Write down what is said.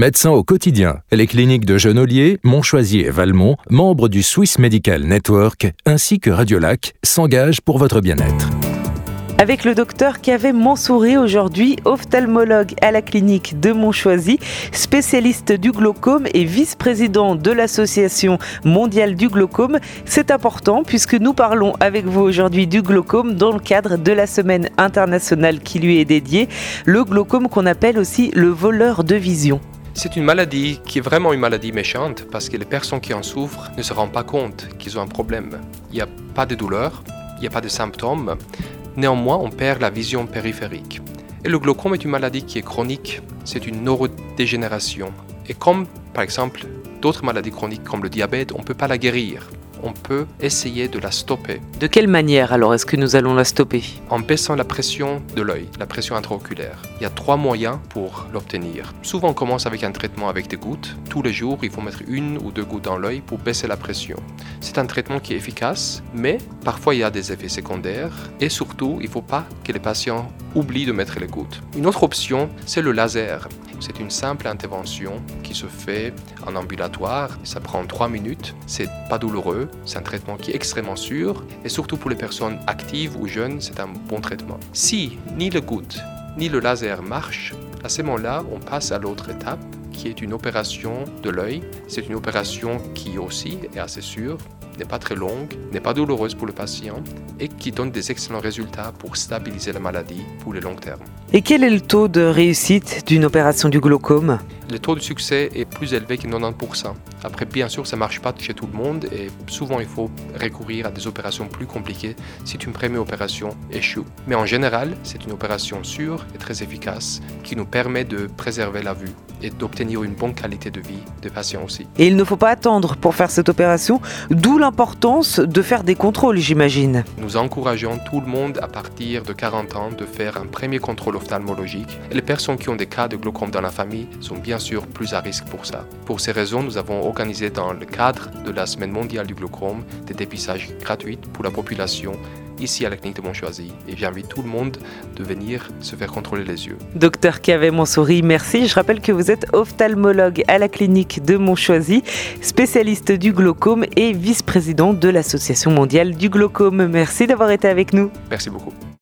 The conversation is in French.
médecin au quotidien. Les cliniques de Genolier, Montchoisy et Valmont, membres du Swiss Medical Network, ainsi que Radiolac, s'engagent pour votre bien-être. Avec le docteur Kaveh Mansouri, aujourd'hui ophtalmologue à la clinique de Montchoisy, spécialiste du glaucome et vice-président de l'Association mondiale du glaucome. C'est important puisque nous parlons avec vous aujourd'hui du glaucome dans le cadre de la semaine internationale qui lui est dédiée. Le glaucome qu'on appelle aussi le voleur de vision. C'est une maladie qui est vraiment une maladie méchante parce que les personnes qui en souffrent ne se rendent pas compte qu'ils ont un problème. Il n'y a pas de douleur, il n'y a pas de symptômes. Néanmoins, on perd la vision périphérique. Et le glaucome est une maladie qui est chronique, c'est une neurodégénération. Et comme, par exemple, d'autres maladies chroniques comme le diabète, on ne peut pas la guérir. On peut essayer de la stopper. De quelle manière alors est-ce que nous allons la stopper ? En baissant la pression de l'œil, la pression intraoculaire. Il y a 3 moyens pour l'obtenir. Souvent on commence avec un traitement avec des gouttes. Tous les jours, il faut mettre 1 ou 2 gouttes dans l'œil pour baisser la pression. C'est un traitement qui est efficace, mais parfois il y a des effets secondaires. Et surtout, il ne faut pas que les patients oublient de mettre les gouttes. Une autre option, c'est le laser. C'est une simple intervention qui se fait en ambulatoire. Ça prend 3 minutes. C'est pas douloureux. C'est un traitement qui est extrêmement sûr. Et surtout pour les personnes actives ou jeunes, c'est un bon traitement. Si ni le goutte ni le laser marchent, à ce moment-là, on passe à l'autre étape qui est une opération de l'œil. C'est une opération qui aussi est assez sûre, n'est pas très longue, n'est pas douloureuse pour le patient et qui donne des excellents résultats pour stabiliser la maladie pour le long terme. Et quel est le taux de réussite d'une opération du glaucome ? Le taux de succès est plus élevé que 90%. Après, bien sûr, ça ne marche pas chez tout le monde et souvent il faut recourir à des opérations plus compliquées si une première opération échoue. Mais en général, c'est une opération sûre et très efficace qui nous permet de préserver la vue et d'obtenir une bonne qualité de vie des patients aussi. Et il ne faut pas attendre pour faire cette opération, d'où l'importance de faire des contrôles, j'imagine. Nous encourageons tout le monde à partir de 40 ans de faire un premier contrôle ophtalmologique. Et les personnes qui ont des cas de glaucome dans la famille sont bien sûr plus à risque pour ça. Pour ces raisons, nous avons organisé dans le cadre de la Semaine mondiale du glaucome des dépistages gratuits pour la population ici à la clinique de Montchoisy. Et j'invite tout le monde de venir se faire contrôler les yeux. Docteur Kaveh Mansouri, merci. Je rappelle que vous êtes ophtalmologue à la clinique de Montchoisy, spécialiste du glaucome et vice-président de l'Association mondiale du glaucome. Merci d'avoir été avec nous. Merci beaucoup.